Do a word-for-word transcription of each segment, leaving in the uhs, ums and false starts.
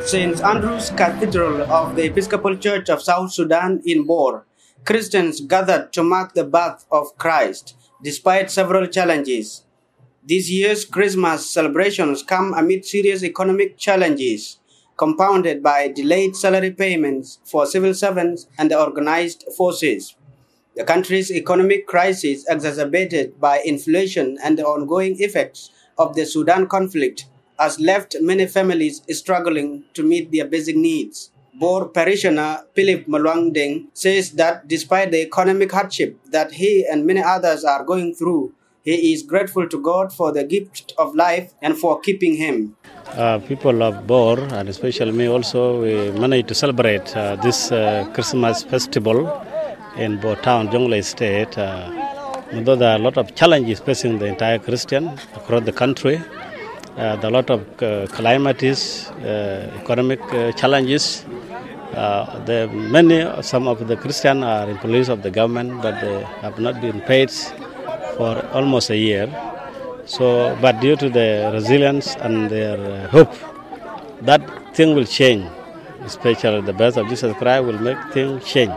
Saint Andrew's Cathedral of the Episcopal Church of South Sudan in Bor, Christians gathered to mark the birth of Christ, despite several challenges. This year's Christmas celebrations come amid serious economic challenges, compounded by delayed salary payments for civil servants and the organized forces. The country's economic crisis, exacerbated by inflation and the ongoing effects of the Sudan conflict, has left many families struggling to meet their basic needs. Bor parishioner Philip Malwangdeng says that despite the economic hardship that he and many others are going through, he is grateful to God for the gift of life and for keeping him. Uh, people of Bor, and especially me also, we managed to celebrate uh, this uh, Christmas festival in Bor town, Jonglei State. Uh, although there are a lot of challenges facing the entire Christian across the country, uh, there are a lot of uh, calamities, uh, economic uh, challenges. Uh, the many, some of the Christians are employees of the government, but they have not been paid for almost a year. So, but due to the resilience and their uh, hope, that thing will change. Especially the birth of Jesus Christ will make things change.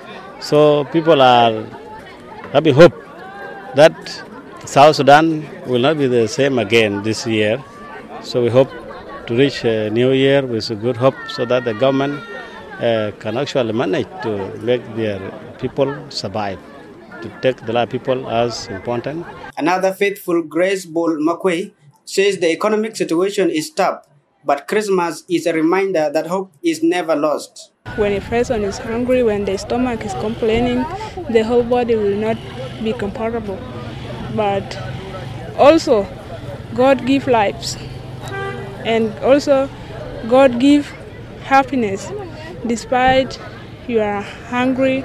So people are having hope that South Sudan will not be the same again this year. So we hope to reach a new year with a good hope so that the government uh, can actually manage to make their people survive, to take the life of people as important. Another faithful, Grace Bol Makwe, says the economic situation is tough, but Christmas is a reminder that hope is never lost. When a person is hungry, when the stomach is complaining, the whole body will not be comfortable. But also, God gives lives. And also, God gives happiness. Despite you are hungry,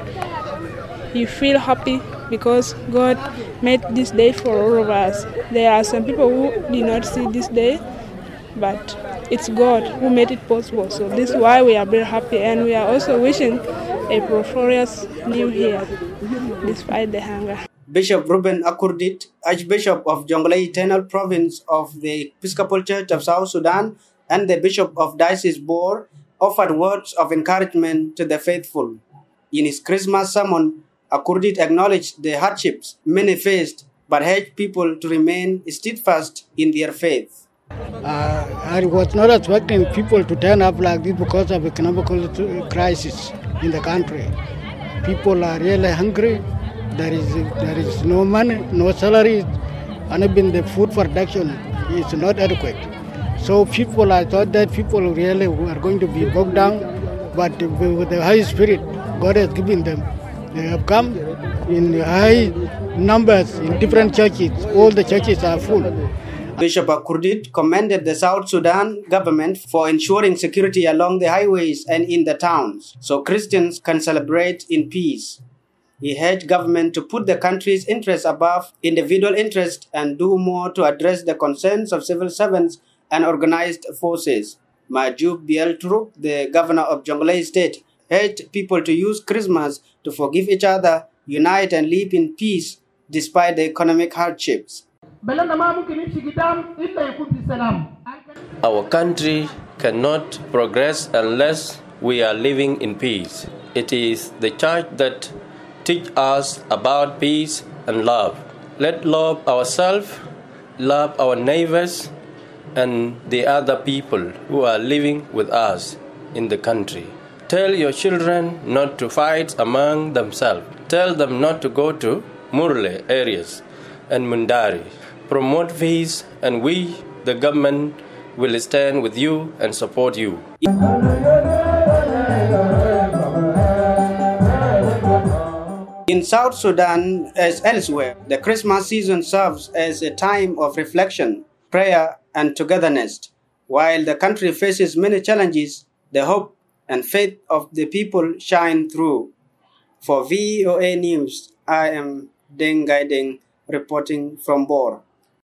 you feel happy because God made this day for all of us. There are some people who did not see this day, but it's God who made it possible. So this is why we are very happy, and we are also wishing a prosperous new year despite the hunger. Bishop Ruben Akurdit, Archbishop of Jonglei Eternal Province of the Episcopal Church of South Sudan and the Bishop of Diocese Bor, offered words of encouragement to the faithful. In his Christmas sermon, Akurdit acknowledged the hardships many faced, but urged people to remain steadfast in their faith. Uh, I was not expecting people to turn up like this because of economic crisis in the country. People are really hungry. There is there is no money, no salary, and even the food production is not adequate. So people, I thought that people really are going to be bogged down, but with the high spirit God has given them, they have come in high numbers in different churches. All the churches are full. Bishop Akurdit commended the South Sudan government for ensuring security along the highways and in the towns, so Christians can celebrate in peace. He urged government to put the country's interests above individual interests and do more to address the concerns of civil servants and organized forces. Majub Biel Turuk, the governor of Jonglei State, urged people to use Christmas to forgive each other, unite and live in peace despite the economic hardships. Our country cannot progress unless we are living in peace. It is the church that teaches us about peace and love. Let's love ourselves, love our neighbors, and the other people who are living with us in the country. Tell your children not to fight among themselves. Tell them not to go to Murle areas and Mundari. Promote peace, and we, the government, will stand with you and support you. In South Sudan, as elsewhere, the Christmas season serves as a time of reflection, prayer, and togetherness. While the country faces many challenges, the hope and faith of the people shine through. For V O A News, I am Deng Gai Deng reporting from Bor.